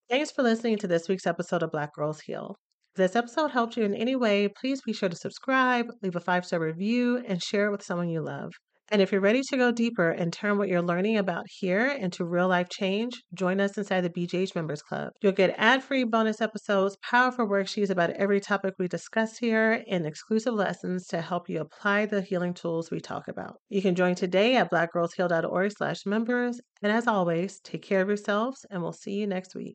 Thanks for listening to this week's episode of Black Girls Heal. If this episode helped you in any way, please be sure to subscribe, leave a 5-star review, and share it with someone you love. And if you're ready to go deeper and turn what you're learning about here into real life change, join us inside the BGH Members Club. You'll get ad-free bonus episodes, powerful worksheets about every topic we discuss here, and exclusive lessons to help you apply the healing tools we talk about. You can join today at blackgirlsheal.org/members. And as always, take care of yourselves, and we'll see you next week.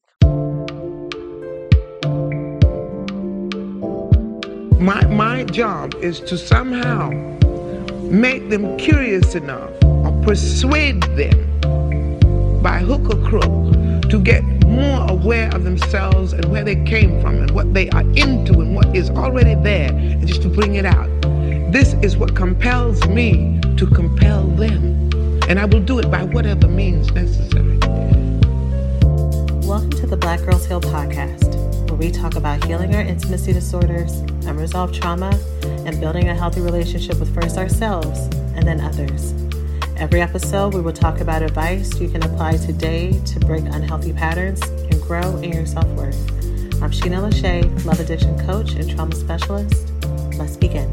My job is to somehow make them curious enough or persuade them by hook or crook to get more aware of themselves and where they came from and what they are into and what is already there, and just to bring it out. This is what compels me to compel them, and I will do it by whatever means necessary. Welcome to the Black Girls Heal podcast, where we talk about healing our intimacy disorders, unresolved trauma, and building a healthy relationship with first ourselves and then others. Every episode, we will talk about advice you can apply today to break unhealthy patterns and grow in your self-worth. I'm Sheena Lachey, love addiction coach and trauma specialist. Let's begin.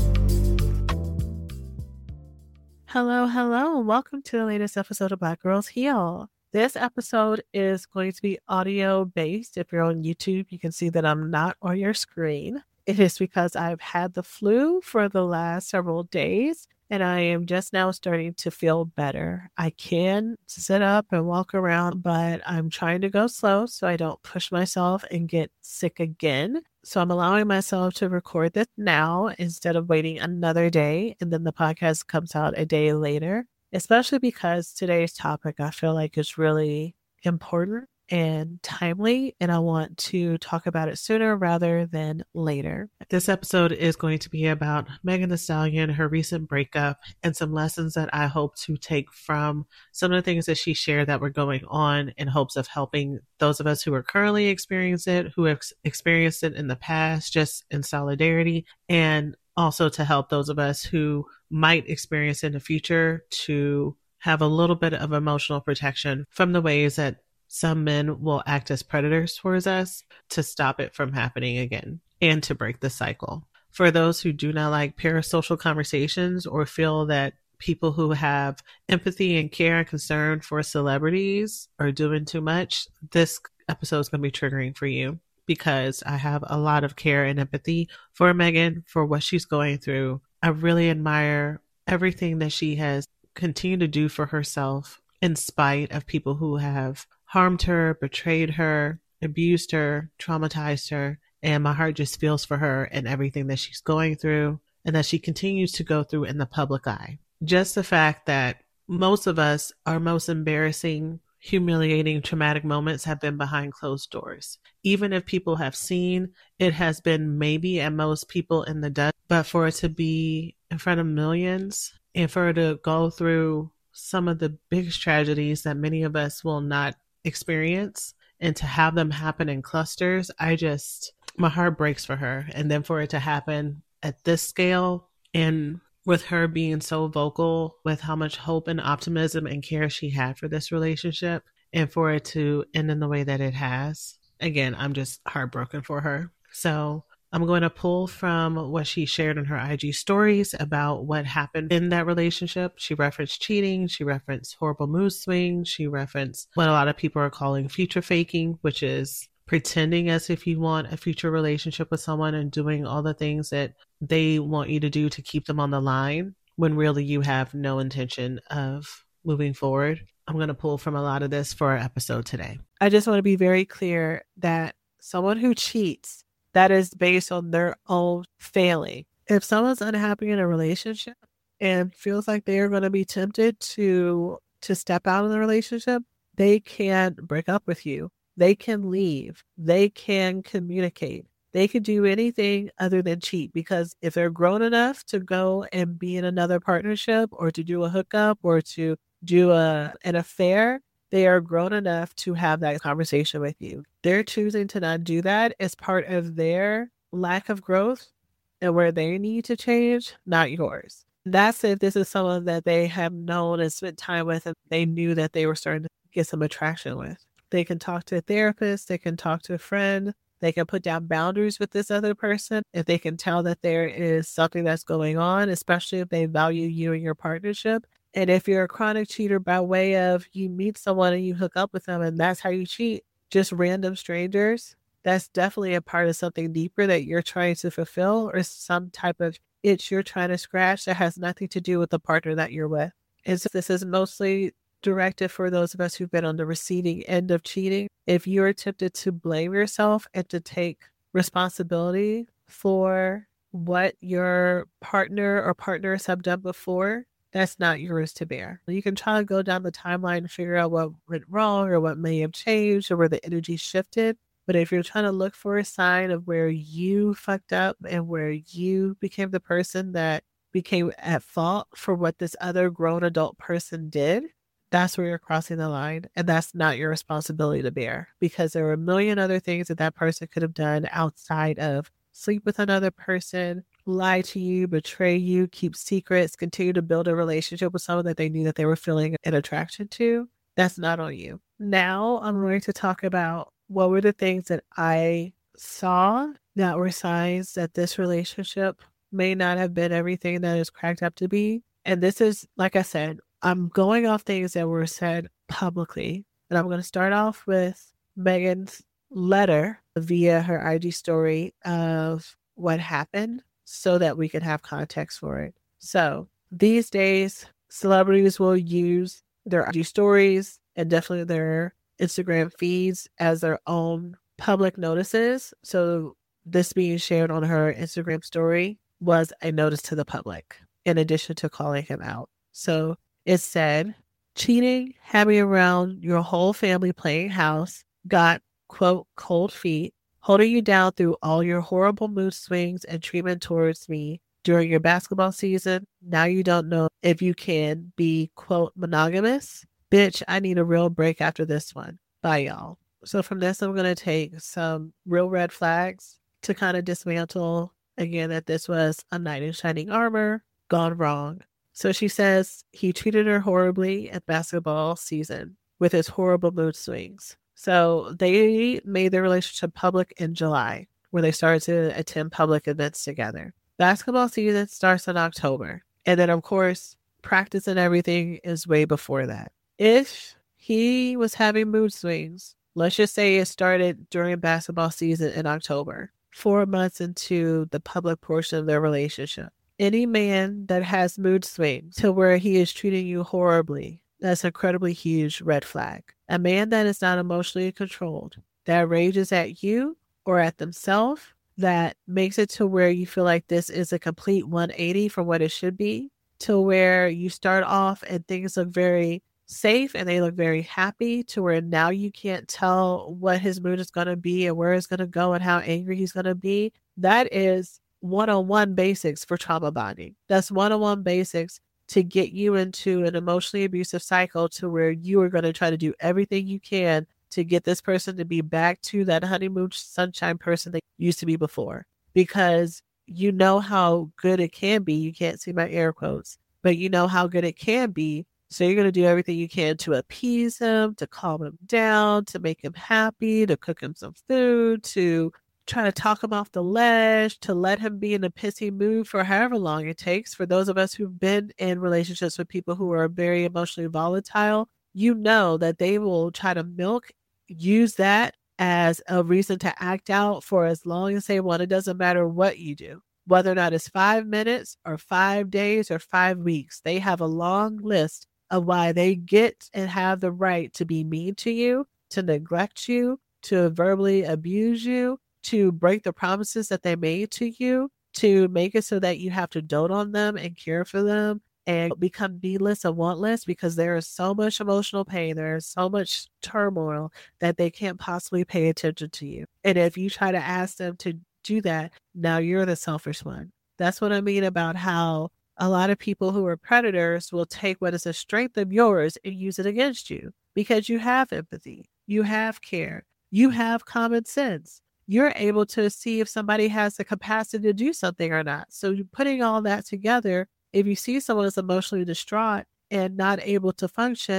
Hello, and welcome to the latest episode of Black Girls Heal. This episode is going to be audio-based. If you're on YouTube, you can see that I'm not on your screen. It is because I've had the flu for the last several days, and I am just now starting to feel better. I can sit up and walk around, but I'm trying to go slow so I don't push myself and get sick again. So I'm allowing myself to record this now instead of waiting another day, and then the podcast comes out a day later. Especially because today's topic, I feel like, is really important and timely, and I want to talk about it sooner rather than later. This episode is going to be about Megan Thee Stallion, her recent breakup, and some lessons that I hope to take from some of the things that she shared that were going on in hopes of helping those of us who are currently experiencing it, who have experienced it in the past, just in solidarity, and also to help those of us who might experience in the future to have a little bit of emotional protection from the ways that some men will act as predators towards us, to stop it from happening again and to break the cycle. For those who do not like parasocial conversations or feel that people who have empathy and care and concern for celebrities are doing too much, this episode is going to be triggering for you, because I have a lot of care and empathy for Megan, for what she's going through. I really admire everything that she has continued to do for herself in spite of people who have harmed her, betrayed her, abused her, traumatized her. And my heart just feels for her and everything that she's going through and that she continues to go through in the public eye. Just the fact that most of us, our most embarrassing, humiliating, traumatic moments have been behind closed doors. Even if people have seen, it has been maybe at most people in the dust, but for it to be in front of millions and for it to go through some of the biggest tragedies that many of us will not experience, and to have them happen in clusters, my heart breaks for her. And then for it to happen at this scale, and with her being so vocal with how much hope and optimism and care she had for this relationship, and for it to end in the way that it has, again, I'm just heartbroken for her. So I'm going to pull from what she shared in her IG stories about what happened in that relationship. She referenced cheating. She referenced horrible mood swings. She referenced what a lot of people are calling future faking, which is pretending as if you want a future relationship with someone and doing all the things that they want you to do to keep them on the line when really you have no intention of moving forward. I'm going to pull from a lot of this for our episode today. I just want to be very clear that someone who cheats, that is based on their own failing. If someone's unhappy in a relationship and feels like they are going to be tempted to step out of the relationship, they can break up with you. They can leave. They can communicate. They could do anything other than cheat, because if they're grown enough to go and be in another partnership or to do a hookup or to do an affair, they are grown enough to have that conversation with you. They're choosing to not do that as part of their lack of growth and where they need to change, not yours. That's if this is someone that they have known and spent time with and they knew that they were starting to get some attraction with. They can talk to a therapist. They can talk to a friend. They can put down boundaries with this other person if they can tell that there is something that's going on, especially if they value you and your partnership. And if you're a chronic cheater by way of you meet someone and you hook up with them and that's how you cheat, just random strangers, that's definitely a part of something deeper that you're trying to fulfill or some type of itch you're trying to scratch that has nothing to do with the partner that you're with. And so this is mostly directed for those of us who've been on the receiving end of cheating. If you're tempted to blame yourself and to take responsibility for what your partner or partners have done before, that's not yours to bear. You can try to go down the timeline and figure out what went wrong or what may have changed or where the energy shifted. But if you're trying to look for a sign of where you fucked up and where you became the person that became at fault for what this other grown adult person did, that's where you're crossing the line. And that's not your responsibility to bear, because there are a million other things that that person could have done outside of sleep with another person, lie to you, betray you, keep secrets, continue to build a relationship with someone that they knew that they were feeling an attraction to. That's not on you. Now I'm going to talk about what were the things that I saw that were signs that this relationship may not have been everything that it's cracked up to be. And this is, like I said, I'm going off things that were said publicly. And I'm going to start off with Megan's letter via her IG story of what happened so that we can have context for it. So these days, celebrities will use their IG stories and definitely their Instagram feeds as their own public notices. So this being shared on her Instagram story was a notice to the public, in addition to calling him out. So it said, cheating, having around your whole family playing house, got, quote, cold feet, holding you down through all your horrible mood swings and treatment towards me during your basketball season. Now you don't know if you can be, quote, monogamous. Bitch, I need a real break after this one. Bye, y'all. So from this, I'm going to take some real red flags to kind of dismantle, again, that this was a knight in shining armor gone wrong. So she says he treated her horribly at basketball season with his horrible mood swings. So they made their relationship public in July, where they started to attend public events together. Basketball season starts in October. And then, of course, practice and everything is way before that. If he was having mood swings, let's just say it started during basketball season in October, 4 months into the public portion of their relationship. Any man that has mood swings to where he is treating you horribly, that's an incredibly huge red flag. A man that is not emotionally controlled, that rages at you or at themselves, that makes it to where you feel like this is a complete 180 from what it should be, to where you start off and things look very safe and they look very happy, to where now you can't tell what his mood is going to be and where it's going to go and how angry he's going to be. That is one-on-one basics for trauma bonding. That's one-on-one basics to get you into an emotionally abusive cycle, to where you are going to try to do everything you can to get this person to be back to that honeymoon sunshine person they used to be before, because you know how good it can be. You can't see my air quotes, but you know how good it can be. So you're going to do everything you can to appease him, to calm him down, to make him happy, to cook him some food, to try to talk him off the ledge, to let him be in a pissy mood for however long it takes. For those of us who've been in relationships with people who are very emotionally volatile, you know that they will try to use that as a reason to act out for as long as they want. It doesn't matter what you do, whether or not it's 5 minutes or 5 days or 5 weeks. They have a long list of why they get and have the right to be mean to you, to neglect you, to verbally abuse you, to break the promises that they made to you, to make it so that you have to dote on them and care for them and become needless and wantless, because there is so much emotional pain, there is so much turmoil that they can't possibly pay attention to you. And if you try to ask them to do that, now you're the selfish one. That's what I mean about how a lot of people who are predators will take what is a strength of yours and use it against you, because you have empathy, you have care, you have common sense. You're able to see if somebody has the capacity to do something or not. So you're putting all that together. If you see someone is emotionally distraught and not able to function,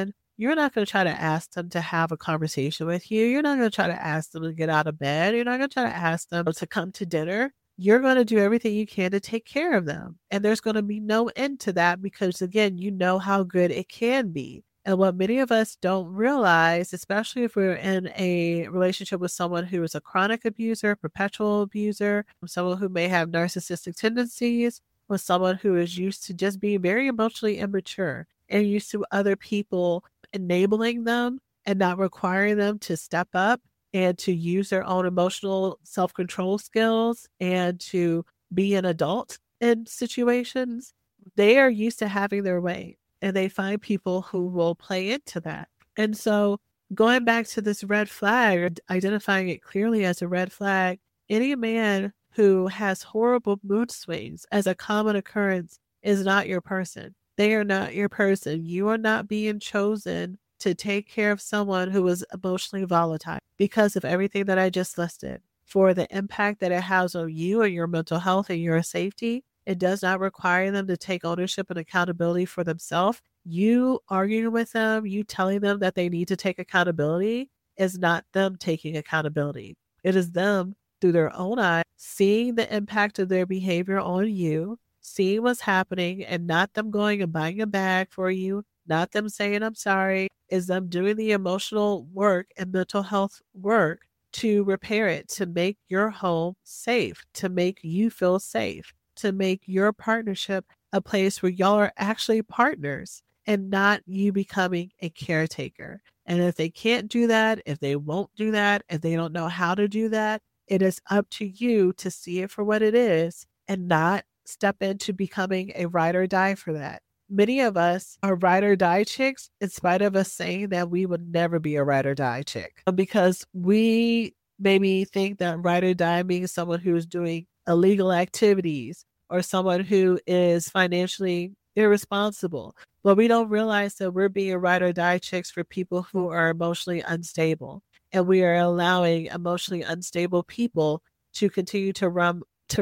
you're not going to try to ask them to have a conversation with you. You're not going to try to ask them to get out of bed. You're not going to try to ask them to come to dinner. You're going to do everything you can to take care of them. And there's going to be no end to that because, again, you know how good it can be. And what many of us don't realize, especially if we're in a relationship with someone who is a chronic abuser, perpetual abuser, someone who may have narcissistic tendencies, or someone who is used to just being very emotionally immature and used to other people enabling them and not requiring them to step up and to use their own emotional self-control skills and to be an adult in situations, they are used to having their way. And they find people who will play into that. And so going back to this red flag, or identifying it clearly as a red flag, any man who has horrible mood swings as a common occurrence is not your person. They are not your person. You are not being chosen to take care of someone who is emotionally volatile because of everything that I just listed. For the impact that it has on you and your mental health and your safety, it does not require them to take ownership and accountability for themselves. You arguing with them, you telling them that they need to take accountability is not them taking accountability. It is them through their own eyes, seeing the impact of their behavior on you, seeing what's happening, and not them going and buying a bag for you, not them saying, I'm sorry, is them doing the emotional work and mental health work to repair it, to make your home safe, to make you feel safe, to make your partnership a place where y'all are actually partners and not you becoming a caretaker. And if they can't do that, if they won't do that, if they don't know how to do that, it is up to you to see it for what it is and not step into becoming a ride or die for that. Many of us are ride or die chicks in spite of us saying that we would never be a ride or die chick because we maybe think that ride or die means someone who is doing illegal activities or someone who is financially irresponsible. But we don't realize that we're being ride or die chicks for people who are emotionally unstable. And we are allowing emotionally unstable people to continue to run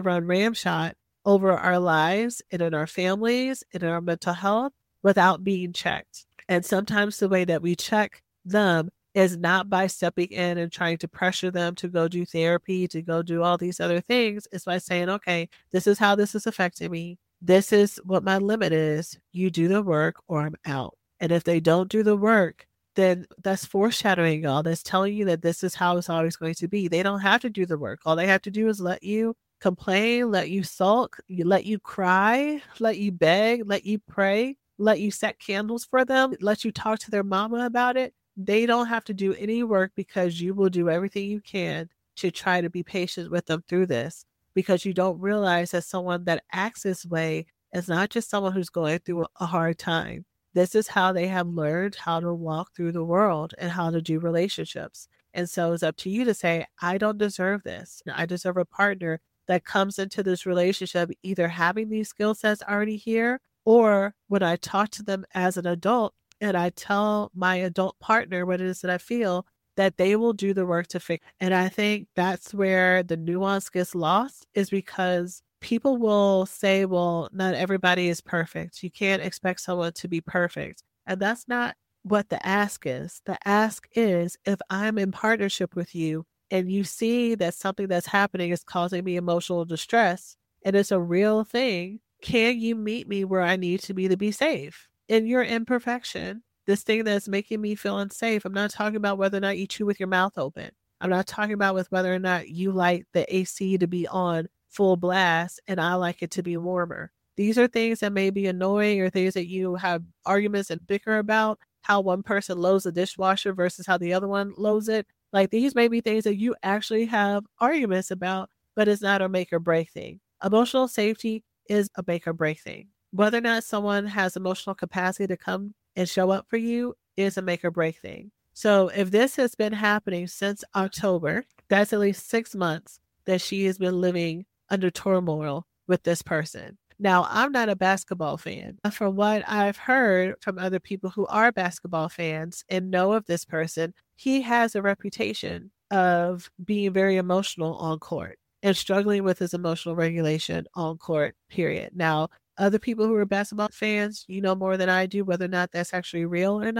ramshot over our lives and in our families and in our mental health without being checked. And sometimes the way that we check them is not by stepping in and trying to pressure them to go do therapy, to go do all these other things. It's by saying, okay, this is how this is affecting me. This is what my limit is. You do the work or I'm out. And if they don't do the work, then that's foreshadowing y'all. That's telling you that this is how it's always going to be. They don't have to do the work. All they have to do is let you complain, let you sulk, let you cry, let you beg, let you pray, let you set candles for them, let you talk to their mama about it. They don't have to do any work because you will do everything you can to try to be patient with them through this, because you don't realize that someone that acts this way is not just someone who's going through a hard time. This is how they have learned how to walk through the world and how to do relationships. And so it's up to you to say, I don't deserve this. I deserve a partner that comes into this relationship either having these skill sets already here, or when I talk to them as an adult and I tell my adult partner what it is that I feel, that they will do the work to fix. And I think that's where the nuance gets lost, is because people will say, well, not everybody is perfect. You can't expect someone to be perfect. And that's not what the ask is. The ask is, if I'm in partnership with you and you see that something that's happening is causing me emotional distress and it's a real thing, can you meet me where I need to be safe? In your imperfection, this thing that's making me feel unsafe. I'm not talking about whether or not you chew with your mouth open. I'm not talking about with whether or not you like the AC to be on full blast and I like it to be warmer. These are things that may be annoying, or things that you have arguments and bicker about, how one person loads the dishwasher versus how the other one loads it. Like, these may be things that you actually have arguments about, but it's not a make or break thing. Emotional safety is a make or break thing. Whether or not someone has emotional capacity to come and show up for you is a make or break thing. So if this has been happening since October, that's at least 6 months that she has been living under turmoil with this person. Now, I'm not a basketball fan. From what I've heard from other people who are basketball fans and know of this person, he has a reputation of being very emotional on court and struggling with his emotional regulation on court, period. Now, other people who are basketball fans, you know more than I do whether or not that's actually real or not.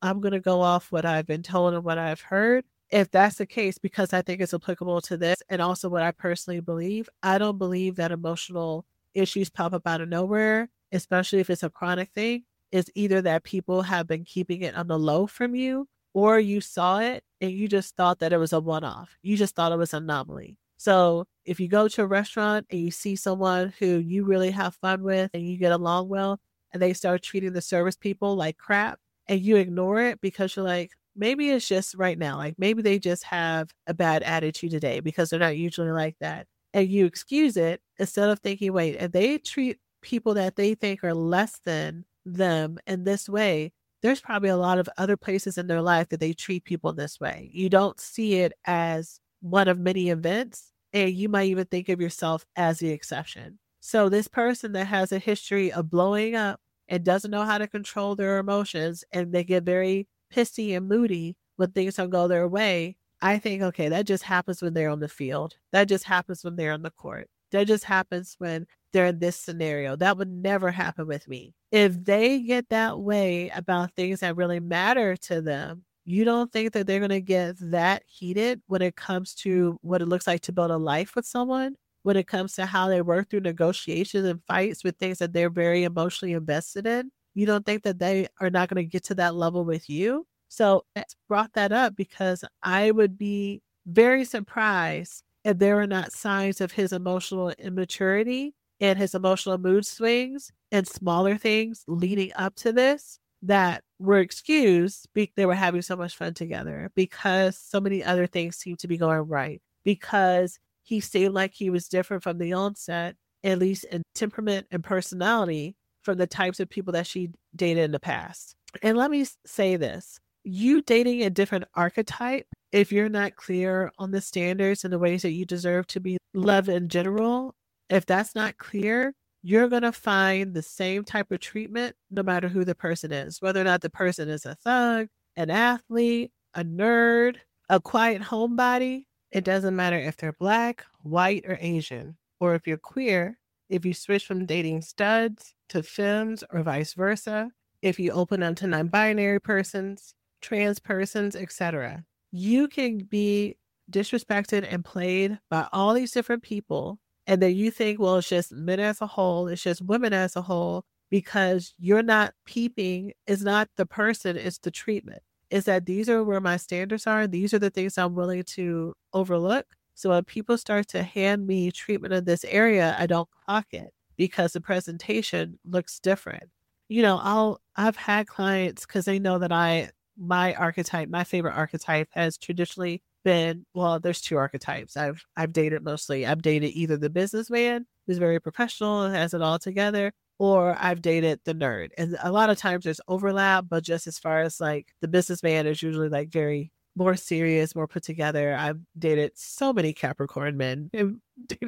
I'm going to go off what I've been told and what I've heard. If that's the case, because I think it's applicable to this and also what I personally believe, I don't believe that emotional issues pop up out of nowhere, especially if it's a chronic thing. It's either that people have been keeping it on the low from you, or you saw it and you just thought that it was a one-off. You just thought it was an anomaly. So if you go to a restaurant and you see someone who you really have fun with and you get along well, and they start treating the service people like crap, and you ignore it because you're like, maybe it's just right now. Like maybe they just have a bad attitude today because they're not usually like that. And you excuse it instead of thinking, wait, if they treat people that they think are less than them in this way, there's probably a lot of other places in their life that they treat people this way. You don't see it as one of many events, and you might even think of yourself as the exception. So this person that has a history of blowing up and doesn't know how to control their emotions, and they get very pissy and moody when things don't go their way, I think, okay, that just happens when they're on the field. That just happens when they're on the court. That just happens when they're in this scenario. That would never happen with me. If they get that way about things that really matter to them, you don't think that they're going to get that heated when it comes to what it looks like to build a life with someone, when it comes to how they work through negotiations and fights with things that they're very emotionally invested in? You don't think that they are not going to get to that level with you? So I brought that up because I would be very surprised if there were not signs of his emotional immaturity and his emotional mood swings and smaller things leading up to this that were excused because they were having so much fun together, because so many other things seemed to be going right, because he seemed like he was different from the onset, at least in temperament and personality, from the types of people that she dated in the past. And let me say this. You dating a different archetype, if you're not clear on the standards and the ways that you deserve to be loved in general, if that's not clear, you're going to find the same type of treatment no matter who the person is, whether or not the person is a thug, an athlete, a nerd, a quiet homebody. It doesn't matter if they're Black, white, or Asian, or if you're queer, if you switch from dating studs to femmes or vice versa, if you open up to non-binary persons, trans persons, etc. You can be disrespected and played by all these different people, and then you think, well, it's just men as a whole, it's just women as a whole, because you're not peeping. It's not the person, it's the treatment. Is that these are where my standards are. These are the things I'm willing to overlook. So when people start to hand me treatment in this area, I don't clock it because the presentation looks different. You know, I've had clients, because they know that my archetype, my favorite archetype has traditionally been, well, there's two archetypes I've dated mostly. I've dated either the businessman who's very professional and has it all together, or I've dated the nerd. And a lot of times there's overlap, but just as far as like the businessman is usually like very more serious, more put together. I've dated so many Capricorn men and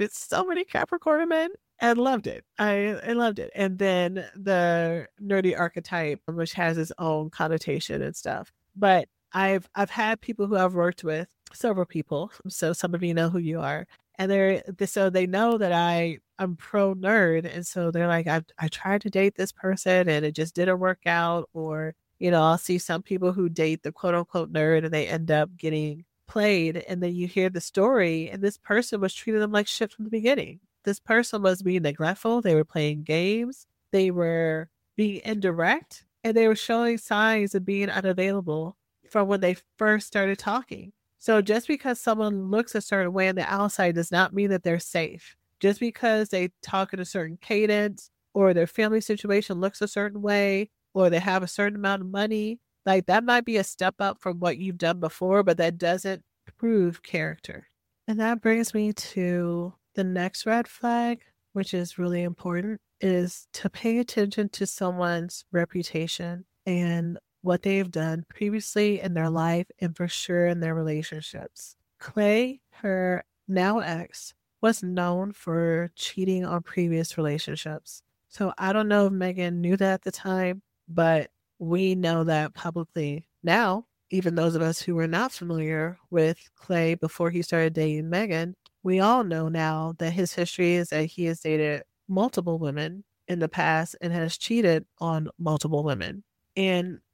loved it. I loved it. And then the nerdy archetype, which has its own connotation and stuff. But I've had people who I've worked with, several people. So some of you know who you are. And so they know that I'm pro nerd. And so they're like, I tried to date this person and it just didn't work out. Or, you know, I'll see some people who date the quote unquote nerd and they end up getting played. And then you hear the story and this person was treating them like shit from the beginning. This person was being neglectful. They were playing games. They were being indirect, and they were showing signs of being unavailable from when they first started talking. So just because someone looks a certain way on the outside does not mean that they're safe. Just because they talk in a certain cadence, or their family situation looks a certain way, or they have a certain amount of money, like that might be a step up from what you've done before, but that doesn't prove character. And that brings me to the next red flag, which is really important, is to pay attention to someone's reputation and what they've done previously in their life and for sure in their relationships. Clay, her now ex, was known for cheating on previous relationships. So I don't know if Megan knew that at the time, but we know that publicly now. Even those of us who were not familiar with Clay before he started dating Megan, we all know now that his history is that he has dated multiple women in the past and has cheated on multiple women. And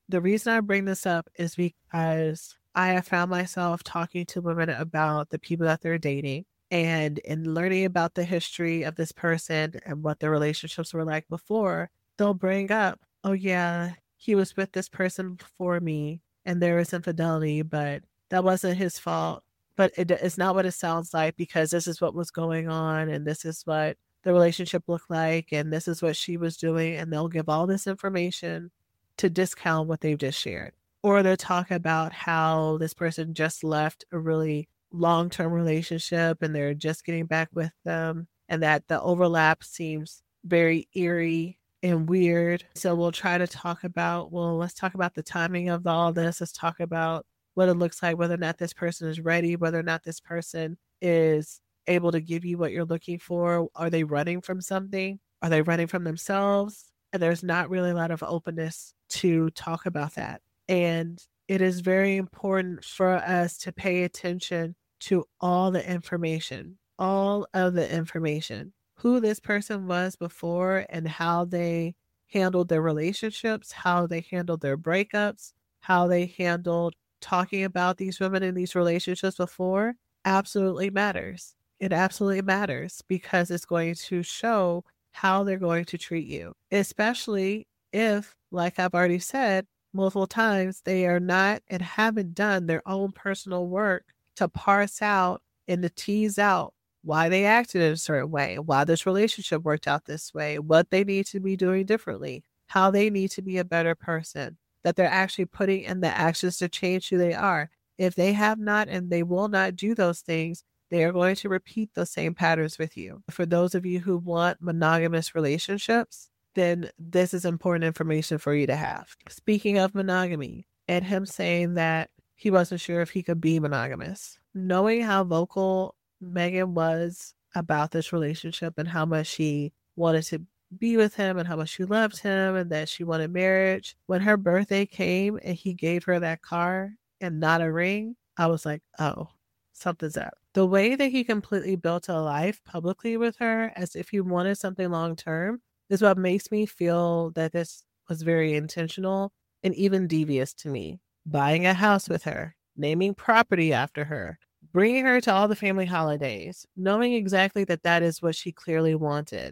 The reason I bring this up is because I have found myself talking to women about the people that they're dating, and in learning about the history of this person and what their relationships were like before, they'll bring up, oh yeah, he was with this person before me and there was infidelity, but that wasn't his fault. But it's not what it sounds like, because this is what was going on and this is what the relationship looked like and this is what she was doing. And they'll give all this information to discount what they've just shared. Or they'll talk about how this person just left a really long-term relationship and they're just getting back with them, and that the overlap seems very eerie and weird. So we'll try to talk about, well, let's talk about the timing of all this. Let's talk about what it looks like, whether or not this person is ready, whether or not this person is able to give you what you're looking for. Are they running from something? Are they running from themselves? And there's not really a lot of openness to talk about that. And it is very important for us to pay attention to all the information, all of the information, who this person was before and how they handled their relationships, how they handled their breakups, how they handled talking about these women in these relationships before. Absolutely matters. It absolutely matters, because it's going to show how they're going to treat you, especially if, like I've already said multiple times, they are not and haven't done their own personal work to parse out and to tease out why they acted in a certain way, why this relationship worked out this way, what they need to be doing differently, how they need to be a better person, that they're actually putting in the actions to change who they are. If they have not and they will not do those things, they are going to repeat those same patterns with you. For those of you who want monogamous relationships, then this is important information for you to have. Speaking of monogamy, and him saying that he wasn't sure if he could be monogamous, knowing how vocal Megan was about this relationship and how much she wanted to be with him and how much she loved him and that she wanted marriage. When her birthday came and he gave her that car and not a ring, I was like, oh, something's up. The way that he completely built a life publicly with her as if he wanted something long term is what makes me feel that this was very intentional and even devious to me. Buying a house with her, naming property after her, bringing her to all the family holidays, knowing exactly that that is what she clearly wanted.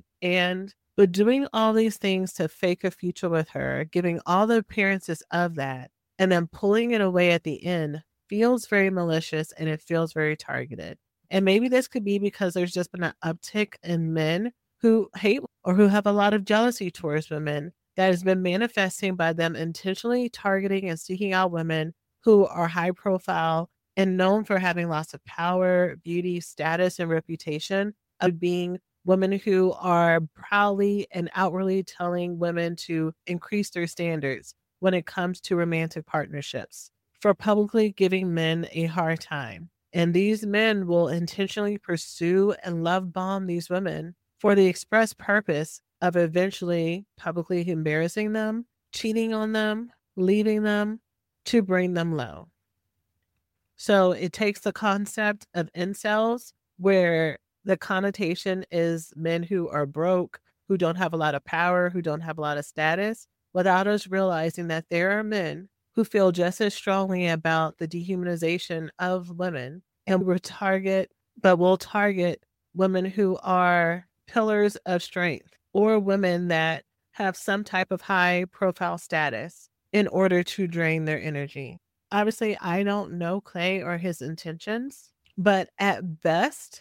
But doing all these things to fake a future with her, giving all the appearances of that, and then pulling it away at the end feels very malicious and it feels very targeted. And maybe this could be because there's just been an uptick in men who hate or who have a lot of jealousy towards women that has been manifesting by them intentionally targeting and seeking out women who are high profile and known for having lots of power, beauty, status, and reputation, of being women who are proudly and outwardly telling women to increase their standards when it comes to romantic partnerships, for publicly giving men a hard time. And these men will intentionally pursue and love bomb these women for the express purpose of eventually publicly embarrassing them, cheating on them, leaving them to bring them low. So it takes the concept of incels, where the connotation is men who are broke, who don't have a lot of power, who don't have a lot of status, without us realizing that there are men who feel just as strongly about the dehumanization of women and will target women who are pillars of strength or women that have some type of high profile status in order to drain their energy. Obviously, I don't know Clay or his intentions, but at best,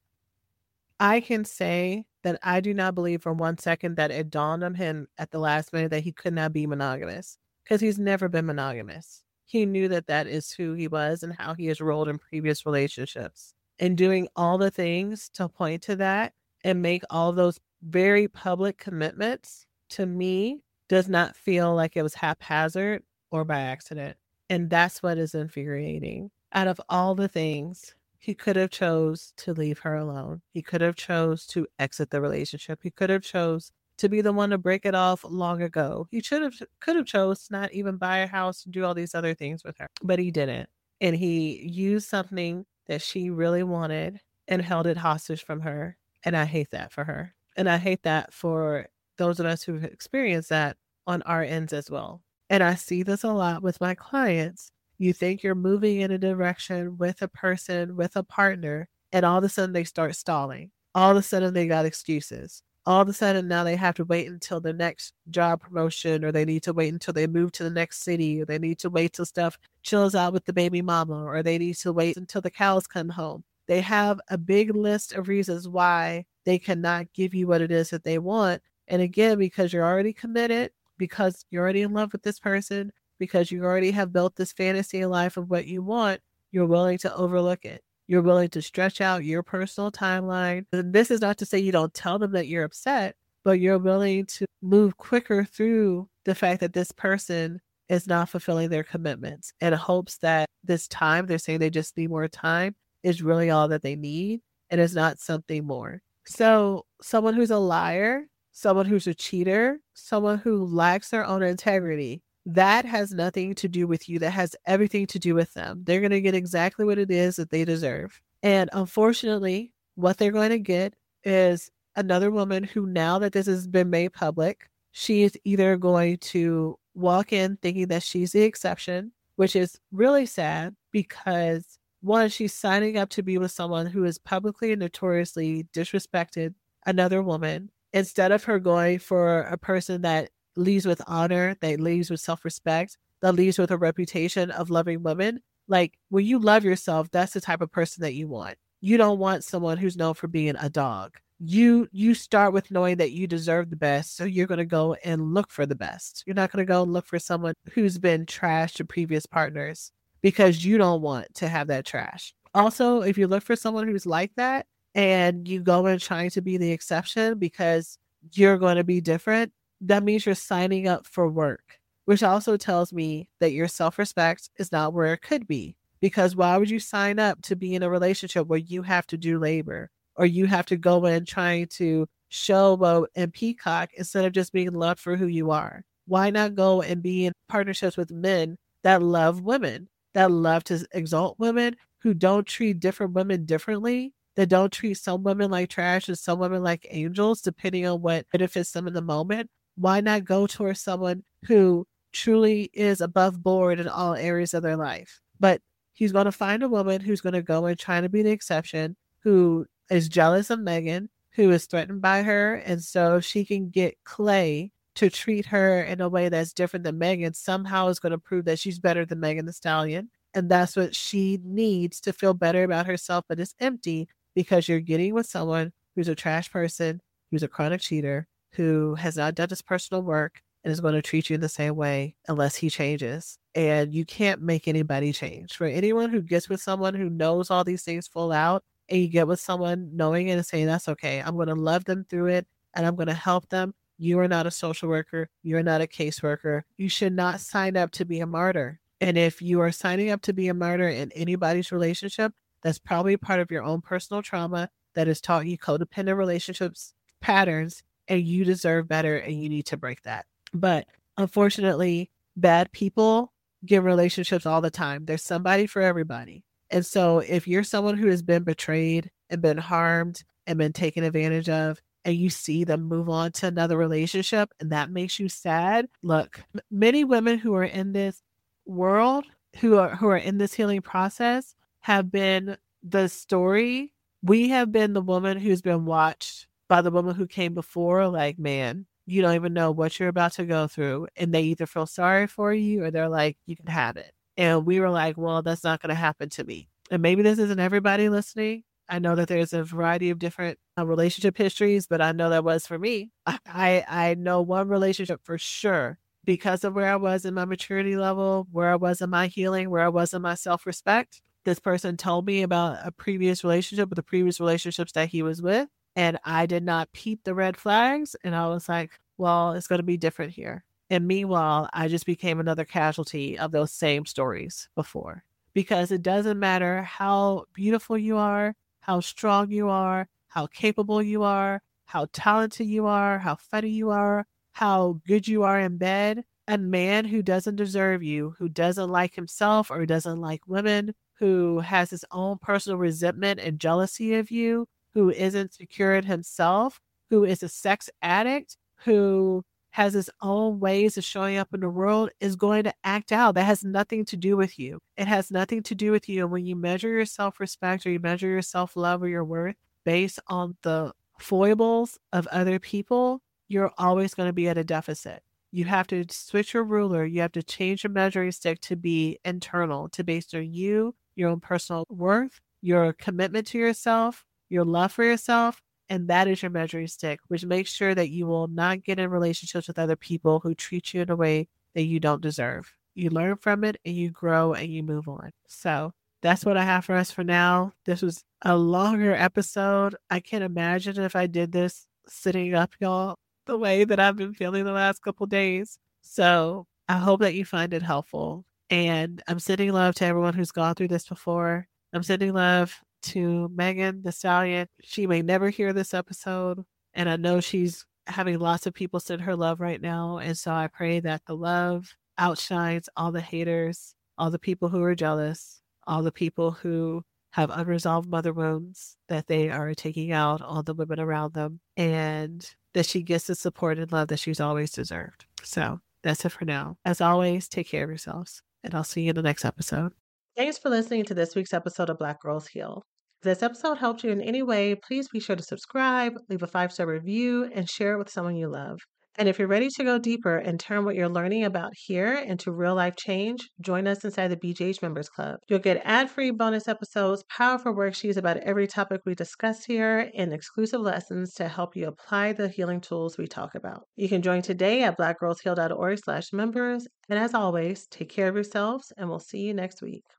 I can say that I do not believe for 1 second that it dawned on him at the last minute that he could not be monogamous, because he's never been monogamous. He knew that that is who he was and how he has rolled in previous relationships. And doing all the things to point to that and make all those very public commitments, to me, does not feel like it was haphazard or by accident. And that's what is infuriating. Out of all the things, he could have chose to leave her alone. He could have chose to exit the relationship. He could have chose to be the one to break it off long ago. He could have chose to not even buy a house and do all these other things with her, but he didn't. And he used something that she really wanted and held it hostage from her. And I hate that for her. And I hate that for those of us who've experienced that on our ends as well. And I see this a lot with my clients. You think you're moving in a direction with a person, with a partner, and all of a sudden they start stalling. All of a sudden they got excuses. All of a sudden now they have to wait until the next job promotion, or they need to wait until they move to the next city, or they need to wait till stuff chills out with the baby mama, or they need to wait until the cows come home. They have a big list of reasons why they cannot give you what it is that they want. And again, because you're already committed, because you're already in love with this person, because you already have built this fantasy in life of what you want, you're willing to overlook it. You're willing to stretch out your personal timeline. And this is not to say you don't tell them that you're upset, but you're willing to move quicker through the fact that this person is not fulfilling their commitments, in hopes that this time, they're saying they just need more time, is really all that they need, and is not something more. So someone who's a liar, someone who's a cheater, someone who lacks their own integrity, that has nothing to do with you. That has everything to do with them. They're going to get exactly what it is that they deserve. And unfortunately, what they're going to get is another woman who, now that this has been made public, she is either going to walk in thinking that she's the exception, which is really sad because, one, she's signing up to be with someone who is publicly and notoriously disrespected another woman, instead of her going for a person that leads with honor, that leads with self-respect, that leads with a reputation of loving women. Like, when you love yourself, that's the type of person that you want. You don't want someone who's known for being a dog. You start with knowing that you deserve the best, so you're going to go and look for the best. You're not going to go and look for someone who's been trashed to previous partners, because you don't want to have that trash. Also, if you look for someone who's like that, and you go in trying to be the exception because you're going to be different, that means you're signing up for work, which also tells me that your self-respect is not where it could be. Because why would you sign up to be in a relationship where you have to do labor, or you have to go in trying to showboat and peacock instead of just being loved for who you are? Why not go and be in partnerships with men that love women, that love to exalt women, who don't treat different women differently, that don't treat some women like trash and some women like angels, depending on what benefits them in the moment? Why not go towards someone who truly is above board in all areas of their life? But he's going to find a woman who's going to go and try to be the exception, who is jealous of Megan, who is threatened by her. And so she can get Clay to treat her in a way that's different than Megan, somehow is going to prove that she's better than Megan Thee Stallion. And that's what she needs to feel better about herself. But it's empty, because you're getting with someone who's a trash person, who's a chronic cheater, who has not done his personal work, and is going to treat you in the same way unless he changes. And you can't make anybody change. For anyone who gets with someone who knows all these things full out, and you get with someone knowing it and saying, that's okay, I'm going to love them through it, and I'm going to help them. You are not a social worker. You're not a caseworker. You should not sign up to be a martyr. And if you are signing up to be a martyr in anybody's relationship, that's probably part of your own personal trauma that has taught you codependent relationships patterns, and you deserve better, and you need to break that. But unfortunately, bad people get relationships all the time. There's somebody for everybody. And so if you're someone who has been betrayed and been harmed and been taken advantage of, and you see them move on to another relationship, and that makes you sad, look, many women who are in this world, who are in this healing process, have been the story. We have been the woman who's been watched by the woman who came before, like, man, you don't even know what you're about to go through. And they either feel sorry for you, or they're like, you can have it. And we were like, well, that's not going to happen to me. And maybe this isn't everybody listening. I know that there's a variety of different relationship histories, but I know that was for me. I know one relationship for sure, because of where I was in my maturity level, where I was in my healing, where I was in my self-respect. This person told me about a previous relationship with the previous relationships that he was with, and I did not peep the red flags. And I was like, well, it's going to be different here. And meanwhile, I just became another casualty of those same stories before. Because it doesn't matter how beautiful you are, how strong you are, how capable you are, how talented you are, how funny you are, how good you are in bed. A man who doesn't deserve you, who doesn't like himself or doesn't like women, who has his own personal resentment and jealousy of you, who isn't secure in himself, who is a sex addict, who has its own ways of showing up in the world, is going to act out. That has nothing to do with you. It has nothing to do with you. And when you measure your self-respect or you measure your self-love or your worth based on the foibles of other people, you're always going to be at a deficit. You have to switch your ruler. You have to change your measuring stick to be internal, to based on you, your own personal worth, your commitment to yourself, your love for yourself. And that is your measuring stick, which makes sure that you will not get in relationships with other people who treat you in a way that you don't deserve. You learn from it and you grow and you move on. So that's what I have for us for now. This was a longer episode. I can't imagine if I did this sitting up, y'all, the way that I've been feeling the last couple days. So I hope that you find it helpful. And I'm sending love to everyone who's gone through this before. I'm sending love to Megan Thee Stallion. She may never hear this episode, and I know she's having lots of people send her love right now. And so I pray that the love outshines all the haters, all the people who are jealous, all the people who have unresolved mother wounds that they are taking out on the women around them, and that she gets the support and love that she's always deserved. So that's it for now. As always, take care of yourselves, and I'll see you in the next episode. Thanks for listening to this week's episode of Black Girls Heal. If this episode helped you in any way, please be sure to subscribe, leave a 5-star review, and share it with someone you love. And if you're ready to go deeper and turn what you're learning about here into real life change, join us inside the BGH Members Club. You'll get ad-free bonus episodes, powerful worksheets about every topic we discuss here, and exclusive lessons to help you apply the healing tools we talk about. You can join today at blackgirlsheal.org/members. And as always, take care of yourselves, and we'll see you next week.